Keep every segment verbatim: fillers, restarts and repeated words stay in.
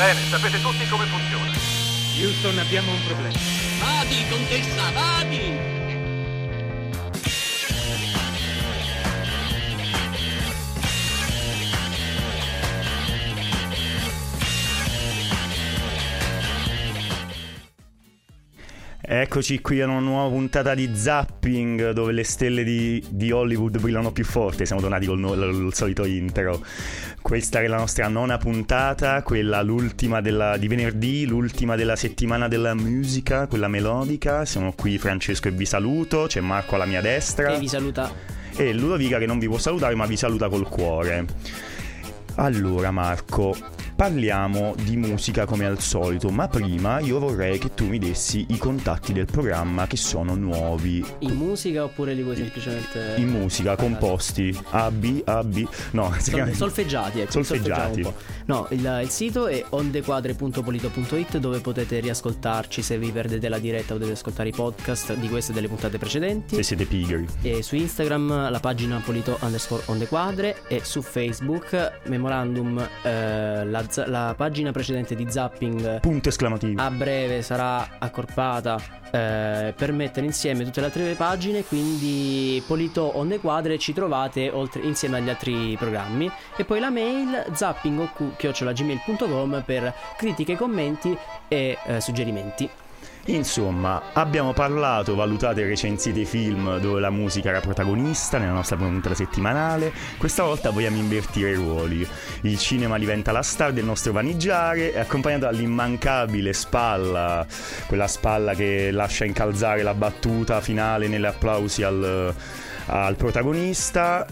Bene, sapete tutti come funziona. Houston, abbiamo un problema. Vadi, contessa, vadi! Eccoci qui a una nuova puntata di Zapping, dove le stelle di, di Hollywood brillano più forte. Siamo tornati col, col solito intro. Questa è la nostra nona puntata, quella l'ultima della, di venerdì, l'ultima della settimana della musica, quella melodica. Siamo qui Francesco e vi saluto, c'è Marco alla mia destra. E vi saluta. E Ludovica che non vi può salutare ma vi saluta col cuore. Allora Marco, parliamo di musica come al solito, ma prima io vorrei che tu mi dessi i contatti del programma che sono nuovi. In musica oppure li vuoi semplicemente... In musica, composti A, B, A, B. No, Sol- solfeggiati, ecco. Solfeggiati. Un po'. No, il, il sito è ondequadre punto polito punto it, dove potete riascoltarci se vi perdete la diretta, potete ascoltare i podcast di queste e delle puntate precedenti. Se siete pigri. E su Instagram la pagina polito underscore ondequadre, e su Facebook memorandum eh, la la pagina precedente di Zapping, punto esclamativo, a breve sarà accorpata eh, per mettere insieme tutte le altre pagine, quindi Polito Onde Quadre ci trovate oltre, insieme agli altri programmi. E poi la mail zapping chiocciola gmail punto com per critiche, commenti e eh, suggerimenti. Insomma, abbiamo parlato, valutato e recensito i film dove la musica era protagonista nella nostra puntata settimanale. Questa volta vogliamo invertire i ruoli. Il cinema diventa la star del nostro vanigiare, accompagnato dall'immancabile spalla, quella spalla che lascia incalzare la battuta finale negli applausi al, al protagonista,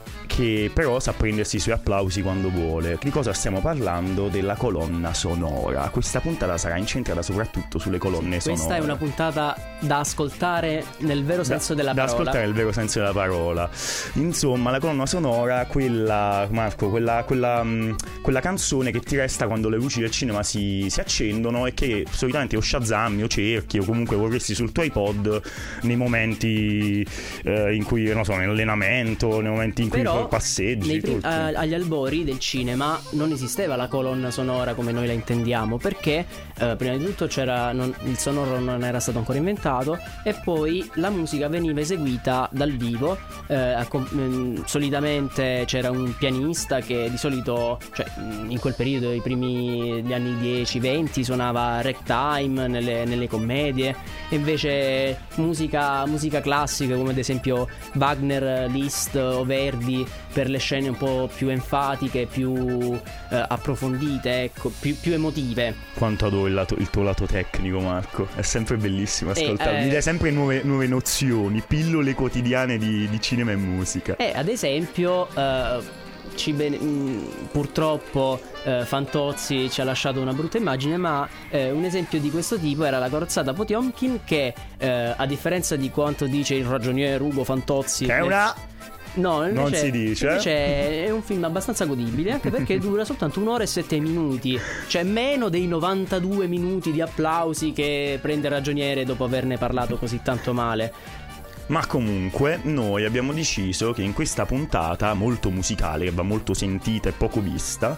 che però sa prendersi i suoi applausi quando vuole. Di cosa stiamo parlando? Della colonna sonora. Questa puntata sarà incentrata soprattutto sulle colonne sonore. Questa è una puntata da ascoltare nel vero senso da, della da parola. Da ascoltare nel vero senso della parola. Insomma, la colonna sonora, quella, Marco, quella, quella, mh, quella canzone che ti resta quando le luci del cinema si, si accendono e che solitamente o shazammi o cerchi o comunque vorresti sul tuo iPod nei momenti eh, in cui, non so, nell'allenamento, nei momenti in cui però passeggi prim- a- agli albori del cinema non esisteva la colonna sonora come noi la intendiamo, perché eh, prima di tutto c'era non, il sonoro non era stato ancora inventato, e poi la musica veniva eseguita dal vivo. eh, accom- mh, solitamente c'era un pianista che di solito, cioè in quel periodo, i primi gli anni dieci venti, suonava ragtime nelle, nelle commedie, e invece musica, musica classica come ad esempio Wagner, Liszt o Verdi per le scene un po' più enfatiche, più eh, approfondite, ecco, più, più emotive. Quanto adoro il, lato, il tuo lato tecnico, Marco. È sempre bellissimo ascoltarlo. Eh, Mi dai sempre nuove, nuove nozioni, pillole quotidiane di, di cinema e musica. E ad esempio eh, ci bene, mh, purtroppo eh, Fantozzi ci ha lasciato una brutta immagine, ma eh, un esempio di questo tipo era la corazzata Potiomkin, che eh, a differenza di quanto dice il ragioniere Ugo Fantozzi, che è una... No, invece, non si dice. Invece è un film abbastanza godibile, anche perché dura soltanto un'ora e sette minuti. Cioè meno dei novantadue minuti di applausi che prende il ragioniere dopo averne parlato così tanto male. Ma comunque noi abbiamo deciso che in questa puntata molto musicale, che va molto sentita e poco vista,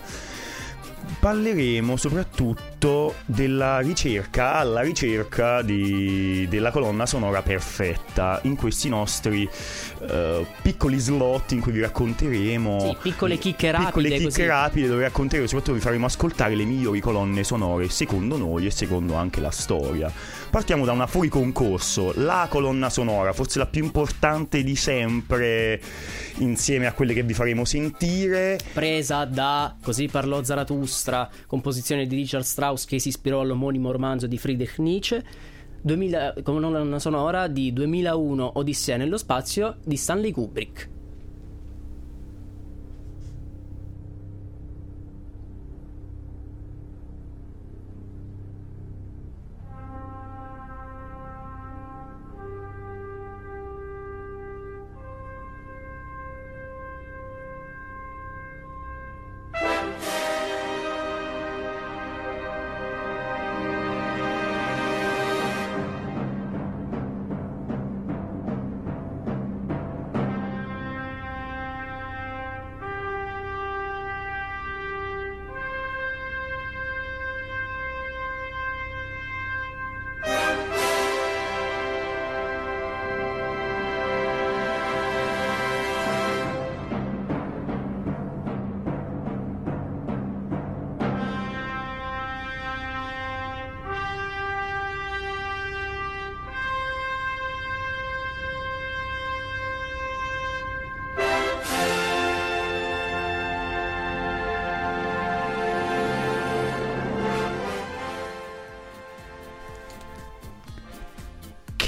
parleremo soprattutto della ricerca, alla ricerca di, della colonna sonora perfetta in questi nostri uh, piccoli slot in cui vi racconteremo, sì, piccole chicche rapide, piccole chicche così. rapide dove racconteremo, soprattutto vi faremo ascoltare le migliori colonne sonore secondo noi e secondo anche la storia. Partiamo da una fuori concorso, la colonna sonora, forse la più importante di sempre, insieme a quelle che vi faremo sentire, presa da Così parlò Zarathustra, composizione di Richard Strauss che si ispirò all'omonimo romanzo di Friedrich Nietzsche, duemila, colonna sonora di duemilauno Odissea nello spazio di Stanley Kubrick.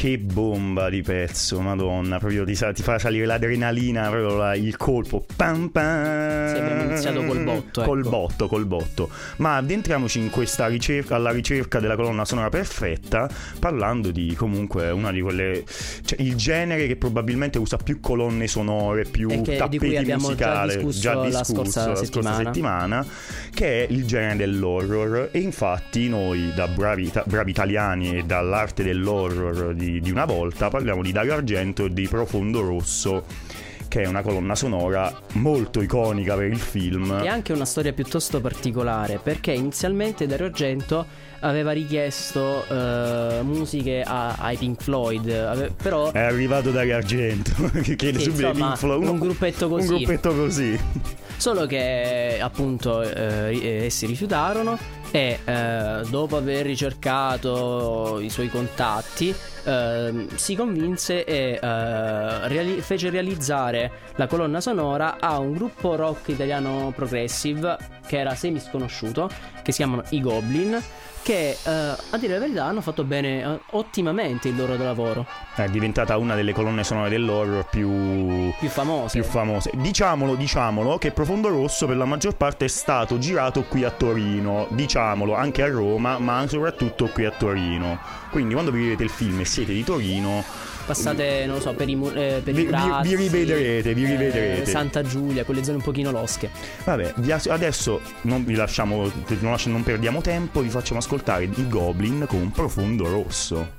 Che bomba di pezzo, madonna, proprio ti, ti fa salire l'adrenalina, proprio la, il colpo. Pam pam. Sì, abbiamo iniziato col botto, ecco. Col botto, col botto. Ma addentriamoci in questa ricerca, alla ricerca della colonna sonora perfetta, parlando di comunque una di quelle, cioè il genere che probabilmente usa più colonne sonore, più e che, tappeti di cui abbiamo musicali, già discusso, già discusso la scorsa, la settimana. scorsa settimana, che è il genere dell'horror. E infatti noi, da bravi, bravi italiani e dall'arte dell'horror di, di una volta, parliamo di Dario Argento e di Profondo Rosso, che è una colonna sonora molto iconica per il film. E anche una storia piuttosto particolare, perché inizialmente Dario Argento aveva richiesto uh, musiche a, ai Pink Floyd, ave- però è arrivato Dario Argento che chiede sì, subito insomma, Pink Floyd, uno, un gruppetto così. Un gruppetto così. Solo che appunto eh, essi rifiutarono e eh, dopo aver ricercato i suoi contatti eh, si convinse e eh, reali- fece realizzare la colonna sonora a un gruppo rock italiano progressive che era semi sconosciuto, che si chiamano i Goblin, che eh, a dire la verità hanno fatto bene, eh, ottimamente il loro lavoro. È diventata una delle colonne sonore dell'horror più più famose. più famose. Diciamolo, diciamolo che Profondo Rosso per la maggior parte è stato girato qui a Torino, diciamolo, anche a Roma, ma soprattutto qui a Torino. Quindi quando vi vedete il film e siete di Torino, passate, non lo so, per i, eh, per vi, i Brazzi, vi, vi rivedrete, vi eh, rivedrete. Santa Giulia, quelle zone un pochino losche. Vabbè, vi as- adesso non vi lasciamo, non, lasci- non perdiamo tempo, vi facciamo ascoltare i Goblin con Profondo Rosso.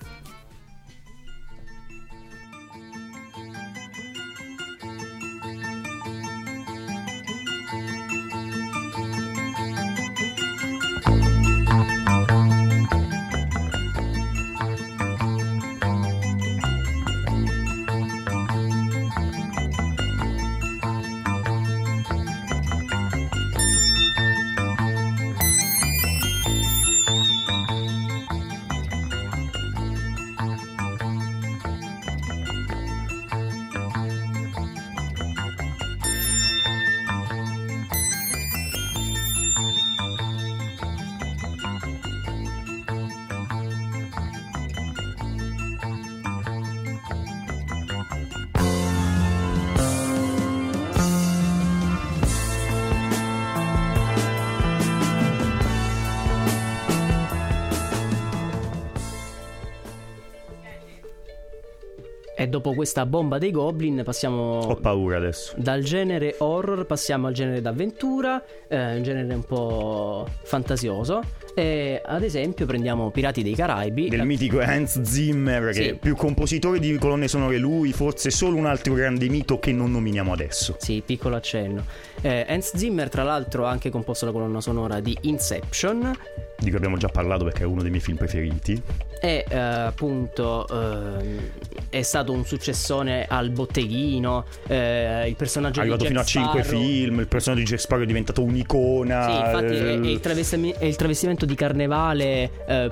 E dopo questa bomba dei Goblin passiamo... Ho paura adesso. Dal genere horror passiamo al genere d'avventura, eh, un genere un po' fantasioso. E ad esempio prendiamo Pirati dei Caraibi del eh, mitico Hans Zimmer, che sì. è più compositore di colonne sonore lui, forse solo un altro grande mito che non nominiamo adesso. Sì, piccolo accenno. eh, Hans Zimmer tra l'altro ha anche composto la colonna sonora di Inception, di cui abbiamo già parlato perché è uno dei miei film preferiti. E eh, appunto eh, è stato un successone al botteghino, eh, il personaggio è arrivato di Jack fino a cinque Sparrow. film, il personaggio di Jack Sparrow è diventato un'icona. Sì, infatti è, eh, è, il travestimi- è il travestimento di carnevale eh,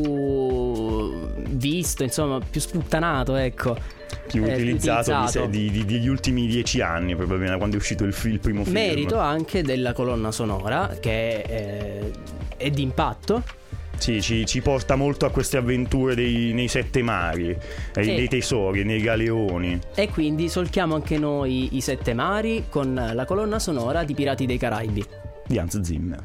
più visto, insomma, più sputtanato, ecco. più eh, utilizzato, utilizzato. Di, di, degli ultimi dieci anni, probabilmente, quando è uscito il, film, il primo film. Merito anche della colonna sonora, che è, è d'impatto. Sì, ci, ci porta molto a queste avventure dei, nei sette mari, ai, Sì. nei tesori, nei galeoni. E quindi solchiamo anche noi i sette mari con la colonna sonora di Pirati dei Caraibi Di Hans Zimmer.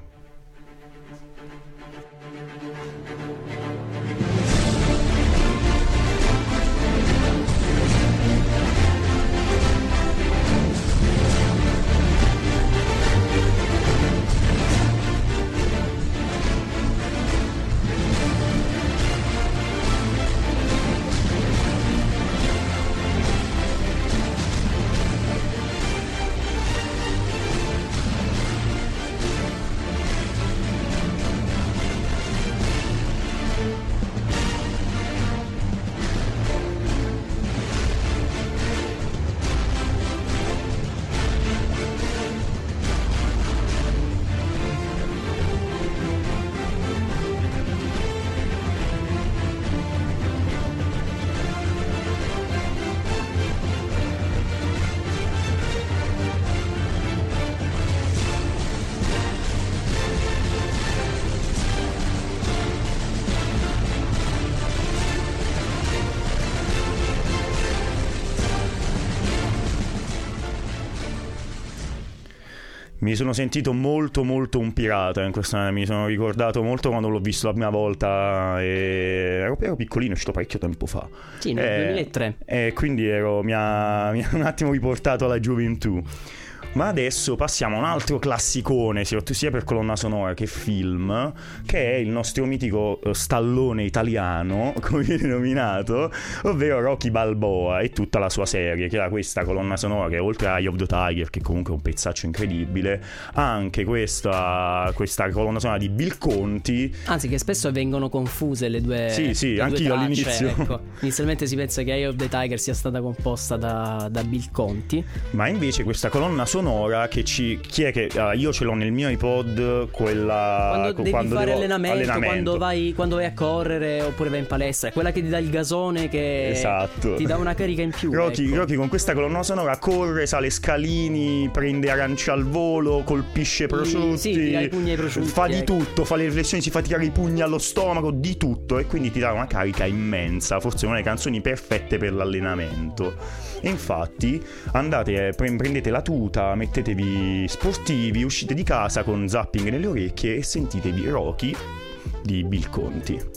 Mi sono sentito molto molto un pirata in questa, mi sono ricordato molto quando l'ho visto la prima volta e ero, ero piccolino, è uscito parecchio tempo fa. Sì, nel e, duemilatré. E quindi ero, mi, ha, mi ha un attimo riportato alla gioventù. Ma adesso passiamo a un altro classicone, sia per colonna sonora che film, che è il nostro mitico stallone italiano, come viene nominato, ovvero Rocky Balboa e tutta la sua serie, che ha questa colonna sonora che oltre a Eye of the Tiger, che comunque è un pezzaccio incredibile, ha anche questa, questa colonna sonora di Bill Conti. Anzi, che spesso vengono confuse le due. Sì, sì, le anch'io due tracce, all'inizio. Ecco. Inizialmente si pensa che Eye of the Tiger sia stata composta da, da Bill Conti. Ma invece questa colonna sonora che ci chi è che uh, io ce l'ho nel mio iPod, quella quando devi quando fare devo, allenamento, allenamento. Quando, vai, quando vai a correre oppure vai in palestra, quella che ti dà il gasone, che esatto. ti dà una carica in più. Rocky, ecco. Rocky con questa colonna sonora corre, sale scalini, prende arance al volo, colpisce prosciutti, sì, tira i pugni ai prosciutti, fa di ecco. tutto, fa le riflessioni, si fa tirare i pugni allo stomaco, di tutto, e quindi ti dà una carica immensa, forse una delle canzoni perfette per l'allenamento. E infatti andate, prendete la tuta, mettetevi sportivi, uscite di casa con zapping nelle orecchie e sentitevi Rocky di Bill Conti.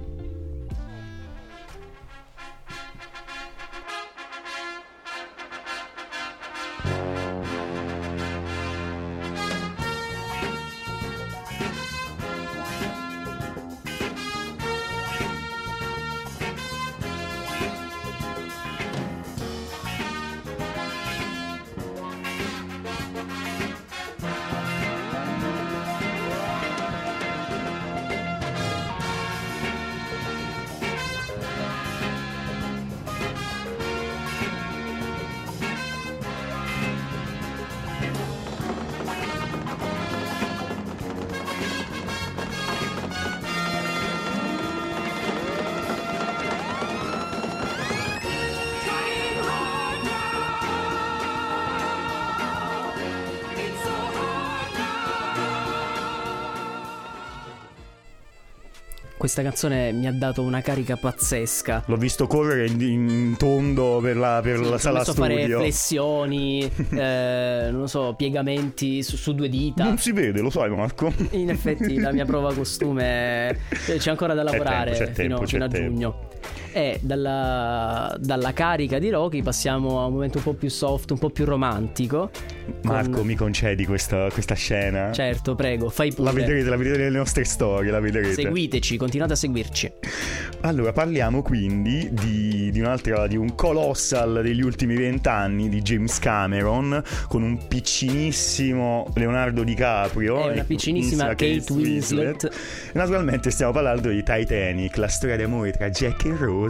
Questa canzone mi ha dato una carica pazzesca. L'ho visto correre in, in tondo per la, per sì, la sala studio. studio. Fare flessioni, eh, non lo so, piegamenti su, su due dita. Non si vede, lo sai Marco. In effetti la mia prova costume c'è ancora da lavorare c'è tempo, c'è fino, tempo, fino a c'è giugno. E dalla, dalla carica di Rocky passiamo a un momento un po' più soft, un po' più romantico. Marco, con... mi concedi questa, questa scena? Certo, prego, fai pure. La vedrete, la vedrete nelle nostre storie, la vedrete. Seguiteci, continuate a seguirci. Allora, parliamo quindi di, di un'altra, di un colossal degli ultimi vent'anni, di James Cameron, con un piccinissimo Leonardo DiCaprio e una piccinissima Kate, Kate Winslet. Winslet. Naturalmente stiamo parlando di Titanic, la storia d'amore tra Jack e Rose,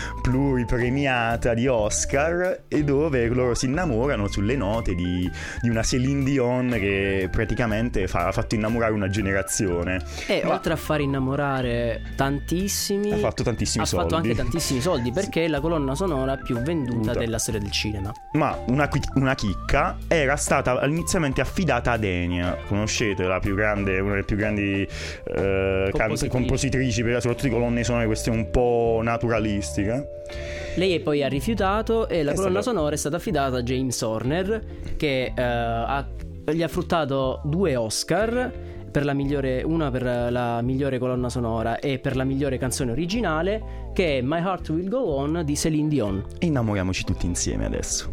pluripremiata di Oscar, e dove loro si innamorano sulle note di, di una Céline Dion che praticamente fa, ha fatto innamorare una generazione. E Ma oltre a far innamorare tantissimi, ha fatto tantissimi ha soldi. fatto anche tantissimi soldi, perché è la colonna sonora più venduta Duta. della storia del cinema. Ma una, una chicca, era stata inizialmente affidata ad Enya. Conoscete la più grande, una delle più grandi eh, Compositrici. can- compositrici per soprattutto di colonne sonore, queste un po' naturalistiche. Lei poi ha rifiutato e la È colonna stato... sonora è stata affidata a James Horner, che eh, ha, gli ha fruttato due Oscar, per la migliore, una per la migliore colonna sonora e per la migliore canzone originale, che è My Heart Will Go On di Céline Dion. E innamoriamoci tutti insieme adesso.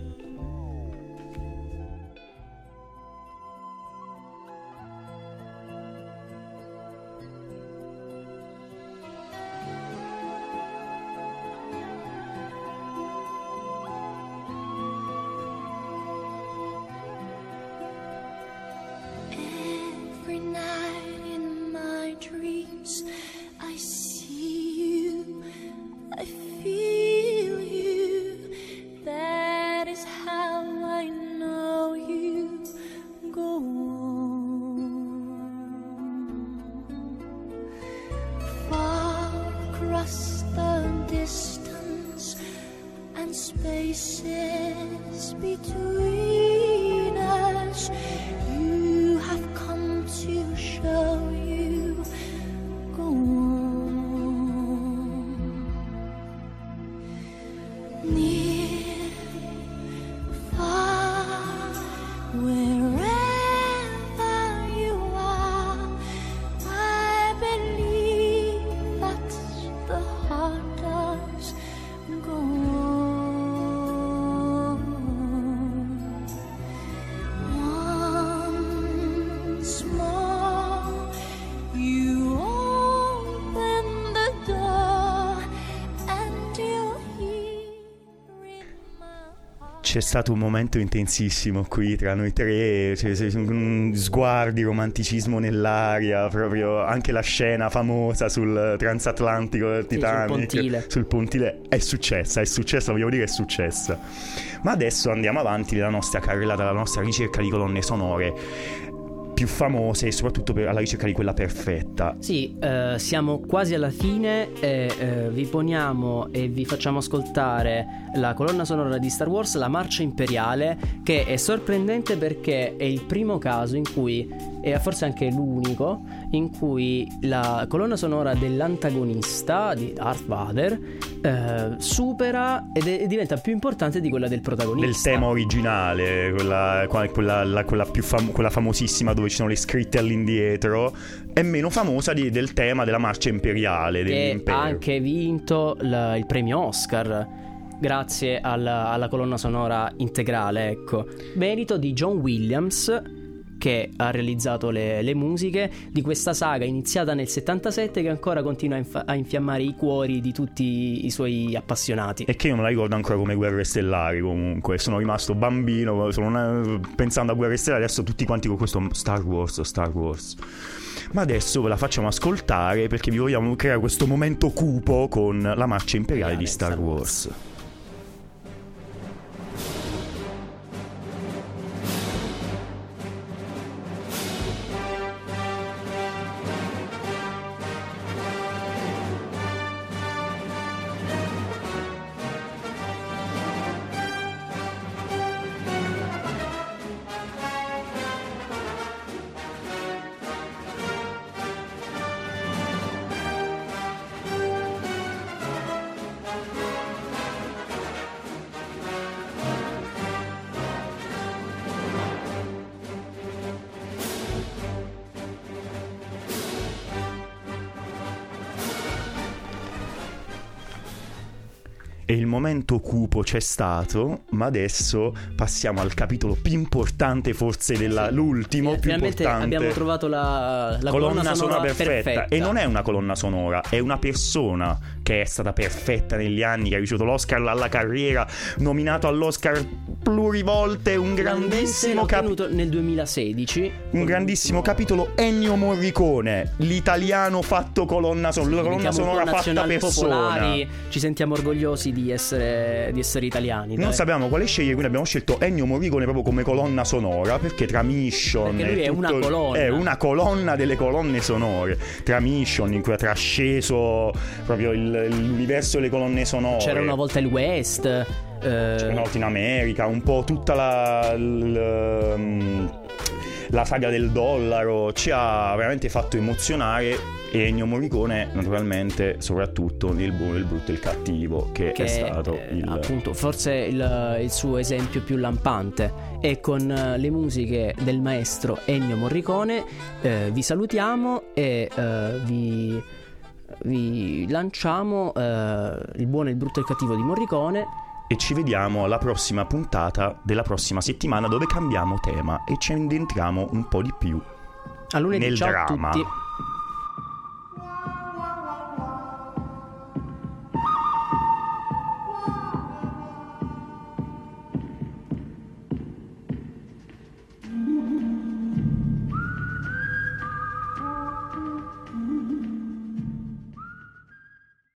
Spaces between us, you have come to show you. Go on, near, far, wherever. C'è stato un momento intensissimo qui tra noi tre, cioè, sguardi, romanticismo nell'aria, proprio anche la scena famosa sul transatlantico del Titanic, sul pontile. sul pontile è successa, è successa, vogliamo dire è successa. Ma adesso andiamo avanti nella nostra carrellata, la nostra ricerca di colonne sonore più famose e soprattutto per, alla ricerca di quella perfetta. Sì, eh, siamo quasi alla fine e eh, vi poniamo e vi facciamo ascoltare la colonna sonora di Star Wars, la marcia imperiale, che è sorprendente perché è il primo caso in cui, e forse anche l'unico, in cui la colonna sonora dell'antagonista di Darth Vader eh, supera ed è, diventa più importante di quella del protagonista. Del tema originale, quella, quella, la, quella, più fam- quella famosissima dove ci sono le scritte all'indietro, è meno famosa di, del tema della marcia imperiale dell'impero. Ha anche vinto la, il premio Oscar grazie alla, alla colonna sonora integrale, ecco. Merito di John Williams, che ha realizzato le, le musiche di questa saga iniziata nel settantasette, che ancora continua a, inf- a infiammare i cuori di tutti i suoi appassionati. E che io non la ricordo ancora come Guerre Stellari, comunque sono rimasto bambino, sono una, pensando a Guerre Stellari, adesso tutti quanti con questo Star Wars, Star Wars. Ma adesso ve la facciamo ascoltare perché vi vogliamo creare questo momento cupo con la marcia imperiale di Star, Star Wars. Wars. E il momento cupo c'è stato, ma adesso passiamo al capitolo più importante, forse della, l'ultimo più finalmente importante. Abbiamo trovato la, la colonna, colonna sonora, sonora perfetta. perfetta. E non è una colonna sonora, è una persona che è stata perfetta negli anni, che ha ricevuto l'Oscar alla carriera, nominato all'Oscar plurivolte, un grandissimo capitolo nel duemilasedici. Un grandissimo capitolo, Ennio Morricone, l'italiano fatto colonna sonora, la colonna sonora fatta persona. Popolari, ci sentiamo orgogliosi di essere, di essere italiani. Non dai. sapevamo quale scegliere, quindi abbiamo scelto Ennio Morricone proprio come colonna sonora, perché tra Mission perché lui è tutto, una colonna. è una colonna delle colonne sonore. Tra Mission, in cui ha trasceso proprio il, l'universo delle colonne sonore. C'era una volta il West. Eh... C'era una volta in America, un po' tutta la, la, la saga del dollaro. Ci ha veramente fatto emozionare. E Ennio Morricone, naturalmente, soprattutto nel buono, il brutto e il cattivo, che, che è stato eh, il... appunto forse il, il suo esempio più lampante. E con eh, le musiche del maestro Ennio Morricone eh, vi salutiamo e eh, vi, vi lanciamo eh, il buono, il brutto e il cattivo di Morricone. E ci vediamo alla prossima puntata della prossima settimana, dove cambiamo tema e ci addentriamo un po' di più a lunedì, nel ciao dramma. a tutti.